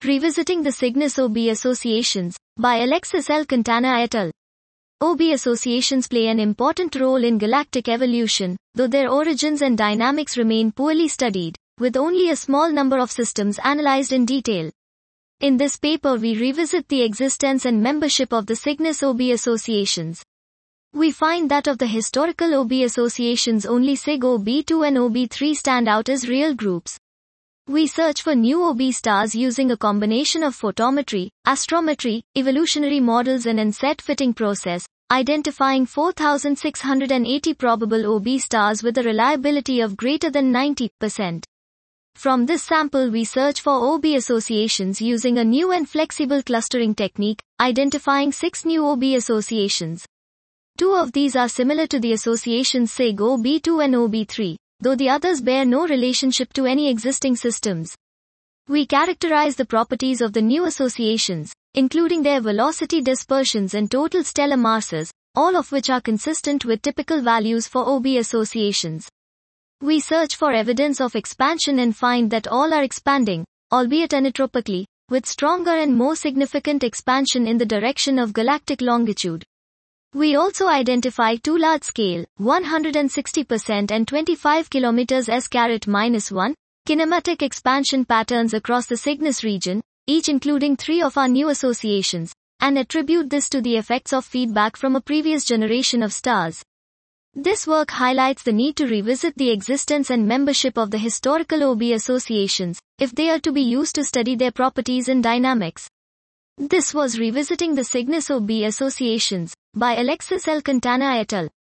Revisiting the Cygnus-OB Associations, by Alexis L. Quintana et al. OB associations play an important role in galactic evolution, though their origins and dynamics remain poorly studied, with only a small number of systems analyzed in detail. In this paper we revisit the existence and membership of the Cygnus-OB associations. We find that of the historical OB associations only Cyg-OB2 and OB3 stand out as real groups. We search for new OB stars using a combination of photometry, astrometry, evolutionary models and an set fitting process, identifying 4,680 probable OB stars with a reliability of greater than 90%. From this sample we search for OB associations using a new and flexible clustering technique, identifying 6 new OB associations. 2 of these are similar to the associations Cyg-OB2 and OB3. Though the others bear no relationship to any existing systems. We characterize the properties of the new associations, including their velocity dispersions and total stellar masses, all of which are consistent with typical values for OB associations. We search for evidence of expansion and find that all are expanding, albeit anatropically, with stronger and more significant expansion in the direction of galactic longitude. We also identify 2 large-scale, 160% and 25 km s-1, kinematic expansion patterns across the Cygnus region, each including 3 of our new associations, and attribute this to the effects of feedback from a previous generation of stars. This work highlights the need to revisit the existence and membership of the historical OB associations, if they are to be used to study their properties and dynamics. This was Revisiting the Cygnus-OB Associations, by Alexis L. Quintana et al.